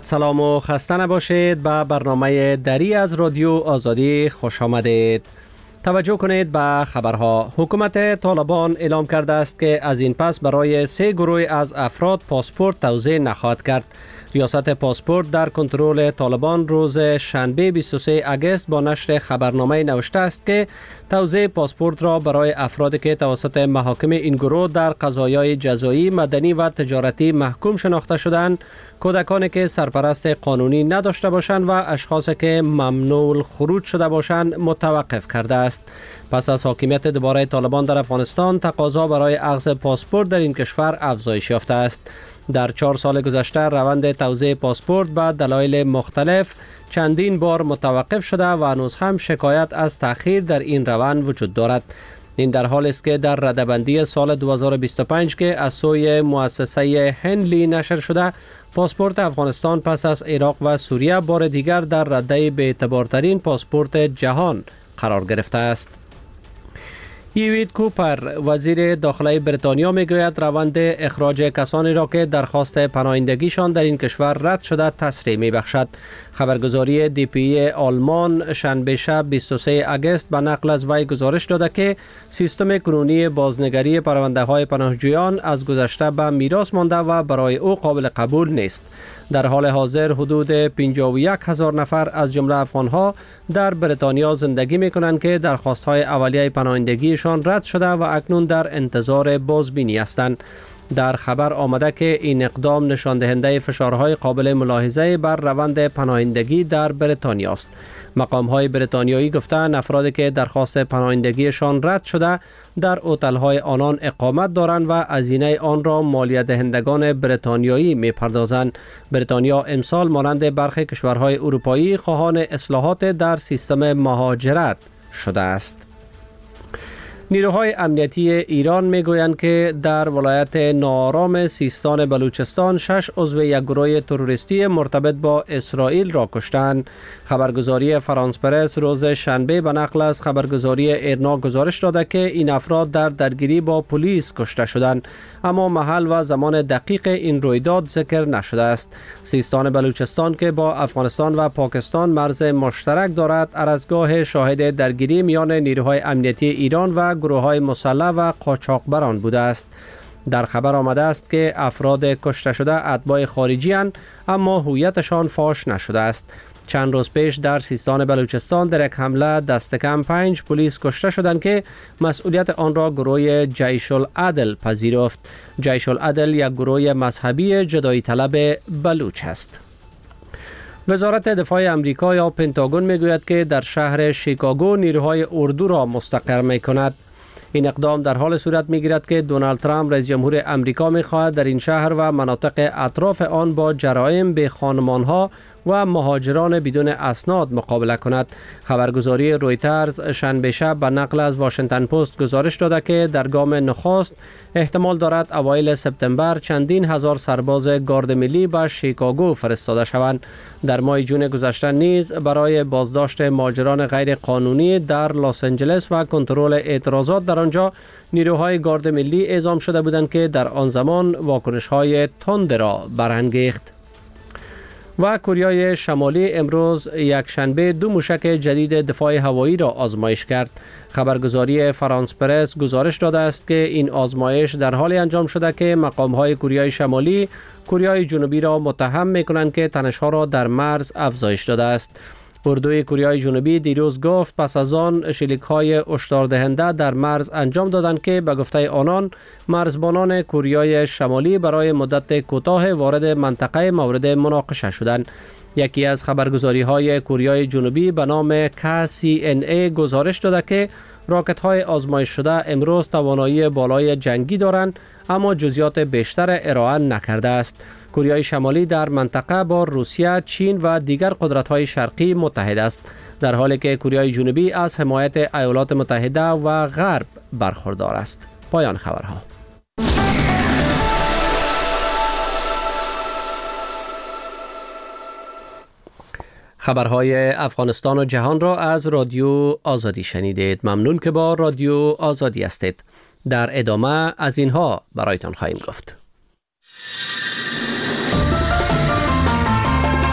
سلام و خسته نباشید. به برنامه دری از رادیو آزادی خوش آمدید. توجه کنید به خبرها. حکومت طالبان اعلام کرده است که از این پس برای 3 گروه از افراد پاسپورت توزیع نخواهد کرد. ریاست پاسپورت در کنترل طالبان روز شنبه 23 اگست با نشر خبرنامه نوشته است که توزیع پاسپورت را برای افرادی که توسط محاکم این گروه در قضایای جزایی، مدنی و تجارتی محکوم شناخته شدند، کودکانی که سرپرست قانونی نداشته باشند و اشخاصی که ممنوع الخروج شده باشند متوقف کرده است. پس از حاکمیت دوباره طالبان در افغانستان، تقاضا برای اخذ پاسپورت در این کشور افزایش یافته است. در 4 سال گذشته روند توزیع پاسپورت به دلایل مختلف چندین بار متوقف شده و هنوز هم شکایت از تأخیر در این روند وجود دارد. این در حالی است که در رده‌بندی سال 2025 که از سوی مؤسسه هنلی نشر شده، پاسپورت افغانستان پس از عراق و سوریه بار دیگر در رده بی‌اعتبارترین پاسپورت جهان قرار گرفته است. ایوید کوپر وزیر داخلی بریتانیا میگوید روند اخراج کسانی را که درخواست پناهندگیشان در این کشور رد شده تسریع میبخشد. خبرگزاری دی پی آلمان شنبه شب 23 اگست به نقل از وی گزارش داده که سیستم کنونی بازنگری پرونده های پناهجویان از گذشته به میراث مانده و برای او قابل قبول نیست. در حال حاضر حدود 51,000 نفر از جمله افغانها در بریتانیا زندگی می کنند که درخواست های اولیه پناهندگیشان رد شده و اکنون در انتظار بازبینی هستند. در خبر آمده که این اقدام نشان دهنده فشارهای قابل ملاحظه بر روند پناهندگی در بریتانیا است. مقام‌های بریتانیایی گفتند افرادی که درخواست پناهندگیشان رد شده در هتل‌های آنان اقامت دارند و هزینه آن را مالیه دهندگان بریتانیایی می‌پردازند. بریتانیا امسال مانند برخی کشورهای اروپایی خواهان اصلاحات در سیستم مهاجرت شده است. نیروهای امنیتی ایران میگویند که در ولایت ناآرام سیستان بلوچستان 6 عضو یک گروه تروریستی مرتبط با اسرائیل را کشتند. خبرگزاری فرانس پرس روز شنبه به نقل از خبرگزاری ایرنا گزارش داده که این افراد در درگیری با پلیس کشته شدند، اما محل و زمان دقیق این رویداد ذکر نشده است. سیستان بلوچستان که با افغانستان و پاکستان مرز مشترک دارد، ارزگاه شاهد درگیری میان نیروهای امنیتی ایران و گروه‌های مسلح و قاچاقبران بوده است. در خبر آمده است که افراد کشته شده اتباع خارجی اند، اما هویتشان فاش نشده است. چند روز پیش در سیستان بلوچستان در یک حمله دست کم 5 پلیس کشته شدند که مسئولیت آن را گروه جیش العدل پذیرفت. جیش العدل یک گروه مذهبی جدایی طلب بلوچ است. وزارت دفاع امریکا یا پنتاگون میگوید که در شهر شیکاگو نیروهای اردو را مستقر میکند. این اقدام در حال صورت میگیرد که دونالد ترامپ رئیس جمهور امریکا میخواهد در این شهر و مناطق اطراف آن با جرایم به خانمانها و مهاجران بدون اسناد مقابله کند. خبرگزاری رویترز شنبه شب به نقل از واشنگتن پست گزارش داده که در گام نخست احتمال دارد اوایل سپتامبر چندین هزار سرباز گارد ملی به شیکاگو فرستاده شوند. در ماه جون گذشته نیز برای بازداشت مهاجران غیر قانونی در لس آنجلس و کنترل اعتراضات در آنجا نیروهای گارد ملی اعزام شده بودند که در آن زمان واکنش‌های تند را برانگیخت. و کره شمالی امروز یک شنبه 2 موشک جدید دفاع هوایی را آزمایش کرد. خبرگزاری فرانس پرس گزارش داده است که این آزمایش در حال انجام شده که مقام‌های کره شمالی کره جنوبی را متهم می‌کنند که تنش‌ها را در مرز افزایش داده است. اردوی کره جنوبی دیروز گفت پس از آن شلیک‌های هشداردهنده در مرز انجام دادند که به گفته آنان مرزبانان کره شمالی برای مدت کوتاه وارد منطقه مورد مناقشه شدند. یکی از خبرگزاری‌های کره جنوبی به نام KCNA گزارش داده که راکت‌های آزمایش شده امروز توانایی بالای جنگی دارند، اما جزئیات بیشتر ارائه نکرده است. کره شمالی در منطقه با روسیه، چین و دیگر قدرت‌های شرقی متحد است، در حالی که کره جنوبی از حمایت ایالات متحده و غرب برخوردار است. پایان خبرها. خبرهای افغانستان و جهان را از رادیو آزادی شنیدید. ممنون که با رادیو آزادی هستید. در ادامه از اینها برایتان خواهیم گفت.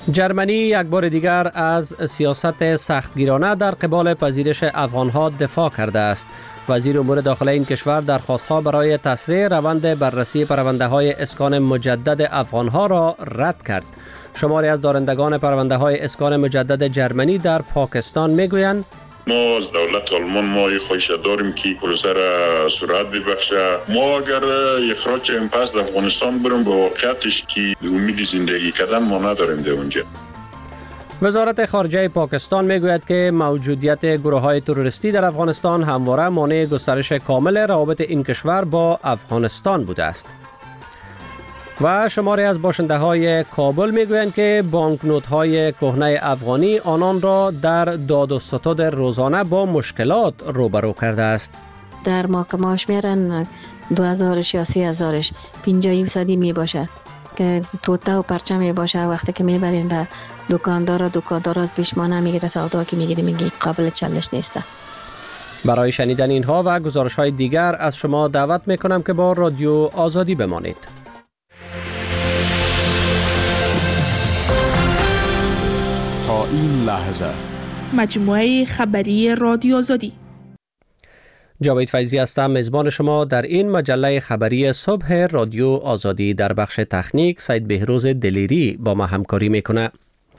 جرمنی یک بار دیگر از سیاست سختگیرانه در قبال پذیرش افغانها دفاع کرده است. وزیر امور داخلی این کشور درخواست‌ها برای تسریع روند بررسی پرونده‌های اسکان مجدد افغانها را رد کرد. شماری از دارندگان پرونده‌های اسکان مجدد جرمنی در پاکستان میگویند ما از دولت آلمان ما خواهش داریم که پروسه را سرعت ببخشه. ما اگر اخراج این پس در افغانستان بریم به واقعیتش که امید زندگی کردن ما نداریم در اونجا. وزارت خارجه پاکستان میگوید که موجودیت گروه‌های تروریستی در افغانستان همواره مانع گسترش کامل روابط این کشور با افغانستان بوده است. و شماری از باشنده‌های کابل میگویند که بانکنوت‌های کهنه افغانی آنان را در داد و ستد روزانه با مشکلات روبرو کرده است. در محکمه‌اش میرن 2000 یا 3000 50% می باشه که توته و پرچم می باشه. وقتی که میبرین به دکاندار پیشمانه میگیره سودا که میگه قابل چالش نیسته. برای شنیدن اینها و گزارش‌های دیگر از شما دعوت میکنم که با رادیو آزادی بمانید. تا این لحظه مجموعه خبری رادیو آزادی. جاوید فیضی هستم، میزبان شما در این مجله خبری صبح رادیو آزادی. در بخش تکنیک سید بهروز دلیری با ما همکاری میکنه.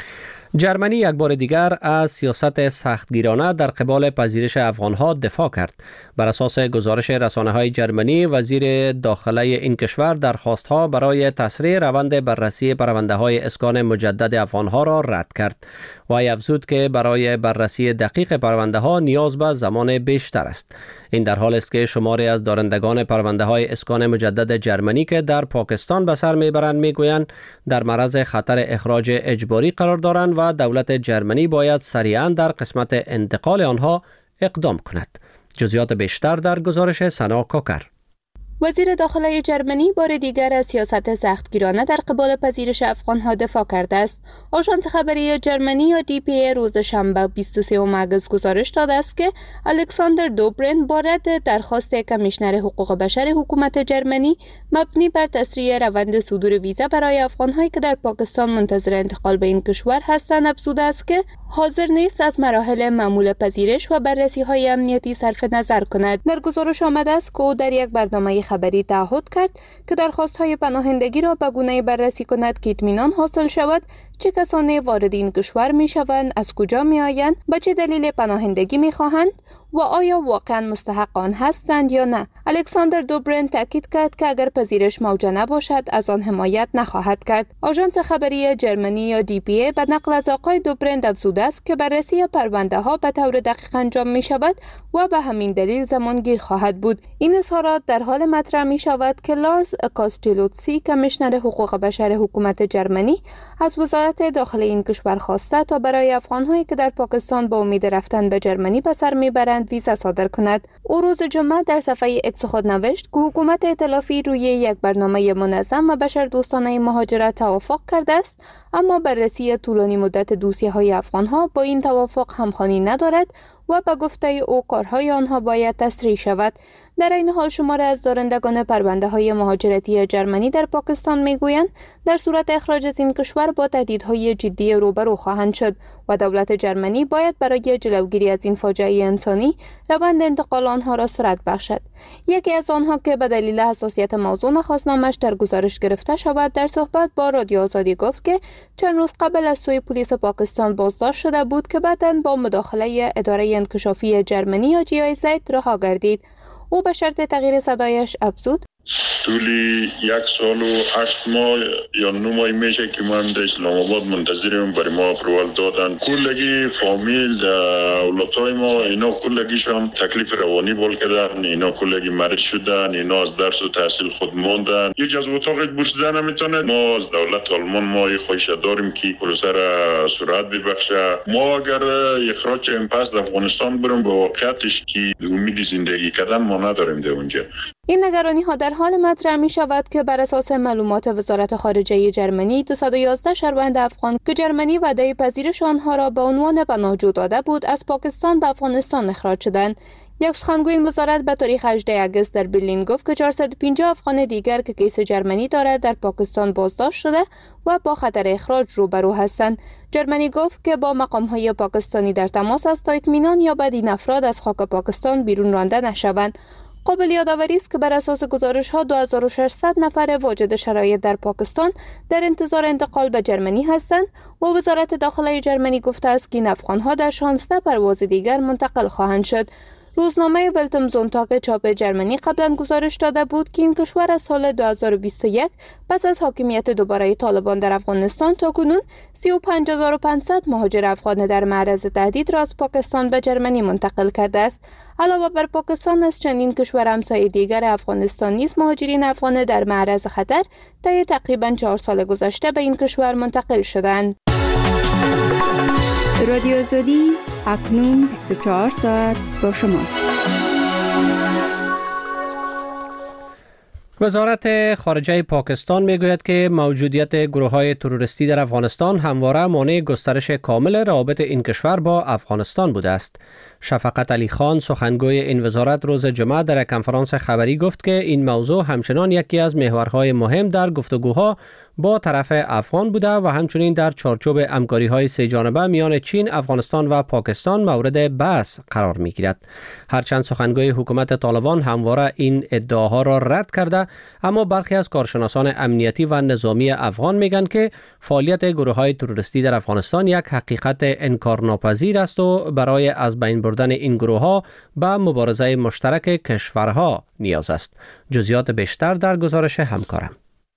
جرمنی یک بار دیگر از سیاست سختگیرانه در قبال پذیرش افغانها دفاع کرد. بر اساس گزارش رسانه‌های جرمنی، وزیر داخلی این کشور درخواست‌ها برای تسریع روند بررسی پرونده‌های اسکان مجدد افغانها را رد کرد و افزود که برای بررسی دقیق پرونده‌ها نیاز به زمان بیشتر است. این در حالی است که شماری از دارندگان پرونده‌های اسکان مجدد جرمنی که در پاکستان به سر میبرند میگویند در معرض خطر اخراج اجباری قرار دارند و دولت جرمنی باید سریعاً در قسمت انتقال آنها اقدام کند. جزئیات بیشتر در گزارش سنا کاکر. وزیر داخلی جرمنی بار دیگر از سیاست سختگیرانه در قبال پذیرش افغانها دفاع کرده است. آژانس خبری جرمنی یا DPA روز شنبه 23 آگوست گزارش داده است که الکساندر دوبرند با رد درخواست کمیشنر حقوق بشر حکومت جرمنی مبنی بر تسریع روند صدور ویزا برای افغانهایی که در پاکستان منتظر انتقال به این کشور هستند افزوده است که حاضر نیست از مراحل معمول پذیرش و بررسی‌های امنیتی صرف نظر کند. در گزارش آمده است که او در یک برنامه خبری تعهد کرد که درخواست‌های پناهندگی را به گونه‌ای بررسی کند که اطمینان حاصل شود چه کسانی وارد این کشور می‌شوند، از کجا می‌آیند، به چه دلیل پناهندگی می‌خواهند و آیا واقعا مستحق آن هستند یا نه. الکساندر دوبرند تاکید کرد که اگر پذیرش موجه نباشد از آن حمایت نخواهد کرد. آژانس خبری جرمنی یا DPA به نقل از آقای دوبرند افزوده است که بررسی پرونده‌ها به طور دقیق انجام می‌شود و به همین دلیل زمانگیر خواهد بود. این اظهارات در حال مطرح می‌شود که لارز کاستیلوتسی کمیشنر حقوق بشر حکومت جرمنی از وزارت داخلی این کشور خواسته تا برای افغان‌هایی که در پاکستان با امید رفتن به جرمنی به سر می‌برند ویزا صادر کند. او روز جمعه در صفحه اکس خود نوشت که حکومت ائتلافی روی یک برنامه منظم و بشردوستانه مهاجرت توافق کرده است، اما بررسی طولانی مدت دوسیه‌های افغان‌ها با این توافق همخوانی ندارد و به گفته او کارهای آنها باید تسریع شود. در این حال شماری از دارندگان پرونده‌های مهاجرتی جرمنی در پاکستان میگویند در صورت اخراج از این کشور با تهدیدهای جدی روبرو خواهند شد و دولت جرمنی باید برای جلوگیری از این فاجعه انسانی روند انتقال آنها را سرعت بخشد. یکی از آنها که به دلیل حساسیت موضوع نخواست نامش در گزارش گرفته شود در صحبت با رادیو آزادی گفت که چند روز قبل از سوی پلیس پاکستان بازداشت شده بود که بعداً با مداخله اداره انکشافی جرمنی یا GIZ رها گردید. او به شرط تغییر صدایش افزود: طولی 1 سال و 8 ماه یا 9 ماه میشه که من در اسلام آباد منتظرم برای ما اپروال دادن. کلگی فامیل اولادای ما اینا کلگیش هم تکلیف روانی بول کردن، اینا کلگی مرد شدن، اینا از درس و تحصیل خود موندن. یه جز اتاق برسیدن نمیتونه. ما از دولت آلمان ما خواهش داریم که پروسه را سرعت ببخشه. ما اگر اخراج این پس در افغانستان بریم به واقعیتش که امید زندگی کردن ما نداریم در اونجا. این نگرانی ها در حال مطرح می شود که بر اساس معلومات وزارت خارجه جرمنی 211 شهروند افغان که جرمنی وعده پذیرش آنها را به عنوان پناهجو داده بود از پاکستان به افغانستان اخراج شدند. یک سخنگوی این وزارت به تاریخ 18 اگست در برلین گفت که 450 افغان دیگر که کیس جرمنی دارد در پاکستان بازداشت شده و با خطر اخراج روبرو هستند. جرمنی گفت که با مقام‌های پاکستانی در تماس است تا اطمینان یابد این افراد از خاک پاکستان بیرون رانده نشوند. قابل یادآوری است که بر اساس گزارش‌ها 2600 نفر واجد شرایط در پاکستان در انتظار انتقال به جرمنی هستند و وزارت داخله جرمنی گفته است که این افغان‌ها در 16 پرواز دیگر منتقل خواهند شد. روزنامه ولتمزونتاگ چاپ جرمنی قبلا گزارش داده بود که این کشور از سال 2021 پس از حاکمیت دوباره طالبان در افغانستان تاکنون 35500 مهاجر افغان در معرض تهدید را از پاکستان به جرمنی منتقل کرده است. علاوه بر پاکستان از چندین کشور همسایه دیگر افغانستان نیز مهاجرین افغان در معرض خطر طی تقریبا 4 سال گذشته به این کشور منتقل شدند. رادیو آزادی اکنون 24 ساعت با شماست. وزارت خارجه پاکستان میگوید که موجودیت گروه‌های تروریستی در افغانستان همواره مانع گسترش کامل روابط این کشور با افغانستان بوده است. شفقت علی خان سخنگوی این وزارت روز جمعه در کنفرانس خبری گفت که این موضوع همچنان یکی از محورهای مهم در گفتگوها با طرف افغان بوده و همچنین در چارچوب همکاری‌های سه جانبه میان چین، افغانستان و پاکستان مورد بحث قرار می‌گیرد. هرچند سخنگوی حکومت طالبان همواره این ادعاها را رد کرده، اما برخی از کارشناسان امنیتی و نظامی افغان میگن که فعالیت گروه‌های تروریستی در افغانستان یک حقیقت انکارناپذیر است و برای از بین بردن این گروه‌ها به مبارزه مشترک کشورها نیاز است. جزئیات بیشتر در گزارش همکارم.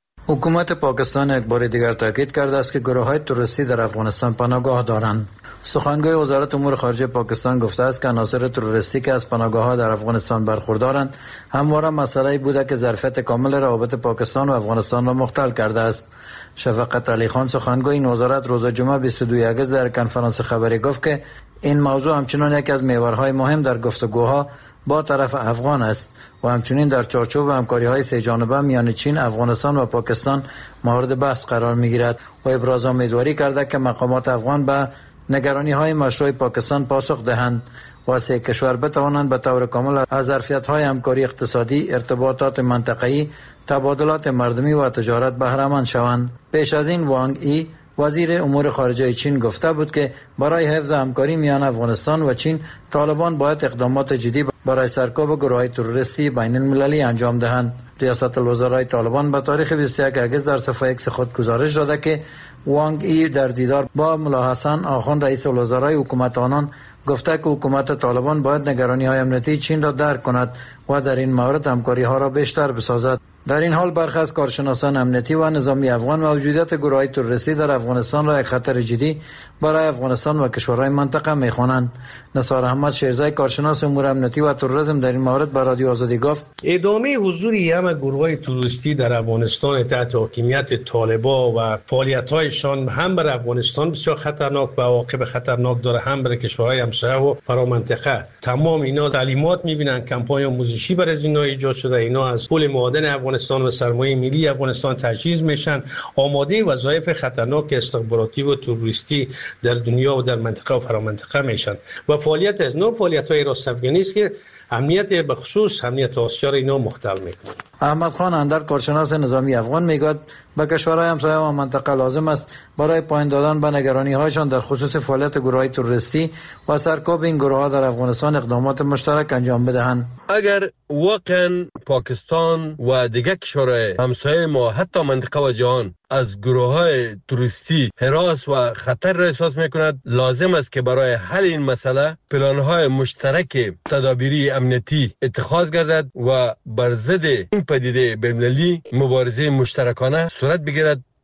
حکومت پاکستان یک بار دیگر تاکید کرده است که گروه‌های تروریستی در افغانستان پناهگاه دارند. سخنگوی وزارت امور خارجه پاکستان گفته است که عناصر تروریستی که از پناهگاه‌ها در افغانستان برخوردارند همواره مسئله‌ای بوده که ظرفیت کامل روابط پاکستان و افغانستان را مختل کرده است. شفقت علی خان سخنگوی این وزارت روز جمعه 22 اگست در کنفرانس خبری گفت که این موضوع همچنان یکی از محورهای مهم در گفتگوها با طرف افغان است و همچنین در چارچوب همکاری‌های سه جانبه میان چین، افغانستان و پاکستان مورد بحث قرار می‌گیرد و ابراز امیدواری کرده که مقامات افغان به نگرانی‌های مشروع پاکستان پاسخ دهند و سه کشور بتوانند به طور کامل از ظرفیت‌های همکاری اقتصادی، ارتباطات منطقه‌ای، تبادلات مردمی و تجارت بهره مند شوند. پیش از این وانگ ای وزیر امور خارجه چین گفته بود که برای حفظ همکاری میان افغانستان و چین طالبان باید اقدامات جدی برای سرکوب گروه‌های تروریستی بین المللی انجام دهند. ریاست الوزرای طالبان به تاریخ 21 اگست در صفحه ایکس خود گزارش داده که وانگ ای در دیدار با ملا حسن آخوند رئیس الوزرای حکومت آنان گفته که حکومت طالبان باید نگرانی‌های امنیتی چین را درک کند و در این مورد همکاری‌ها را بیشتر بسازد. در این حال برخی از کارشناسان امنیتی و نظامی افغان موجودیت گروه‌های تروریستی در افغانستان را یک خطر جدی برای افغانستان و کشورهای منطقه می‌خوانند. نثار احمد شیرزای کارشناس امور امنیتی و تروریسم در این مورد به رادیو آزادی گفت ادامه حضور همه گروه‌های تروریستی در افغانستان تحت حاکمیت طالبان و فعالیت‌هایشان هم بر افغانستان بسیار خطرناک و عواقب خطرناک داره، هم بر کشورهای همسایه و فرامنطقه. تمام اینا تعلیمات می‌بینن، کمپاین آموزشی برای از اینا ایجاد شده، اینا از پول معادن افغانستان و سرمایه ملی افغانستان تجهیز میشن، آماده وظایف خطرناک استخباراتی و تروریستی در دنیا و در منطقه و فرامنطقه میشن و فعالیت از نوع فعالیت‌های راست افغانی است که امنیت به خصوص امنیت آسیا را اینا مختل میکنه. احمد خان اندر کارشناس نظامی افغان میگوید به کشورهای همسایه و منطقه لازم است برای پایان دادن به نگرانی‌هایشان در خصوص فعالیت گروه‌های تروریستی و سرکوب این گروه‌ها در افغانستان اقدامات مشترک انجام بدهند. اگر واقعا پاکستان و دیگر کشورهای همسایه ما حتی منطقه و جهان از گروه‌های تروریستی هراس و خطر را احساس می‌کند، لازم است که برای حل این مسئله پلان‌های مشترک تدابیری امنیتی اتخاذ گردد و بر ضد این پدیده بین‌المللی مبارزه مشترکانه صورت بگیرد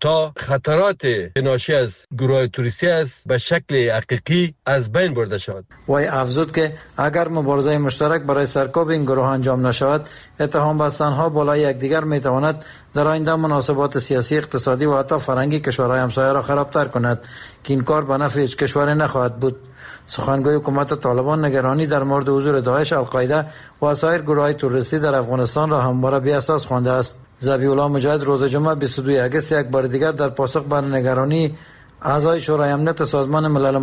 تا خطرات ناشی از گروه توریستی است به شکل حقیقی از بین برده شود. وی افزود که اگر مبارزه مشترک برای سرکوب این گروه انجام نشود، اتهام بستنها بالای یکدیگر میتواند در آینده مناسبات سیاسی، اقتصادی و حتی فرهنگی کشورهای همسایه را خرابتر کند که این کار به نفع هیچ کشوری نخواهد بود. سخنگوی حکومت طالبان نگرانی در مورد حضور داعش، القاعده و سایر گروه‌های تروریستی در افغانستان را همواره بی اساس خوانده است. ذبیح الله مجاهد روز جمعه 22 اگست یک بار دیگر در پاسخ بر نگرانی اعضای شورای امنیت سازمان ملل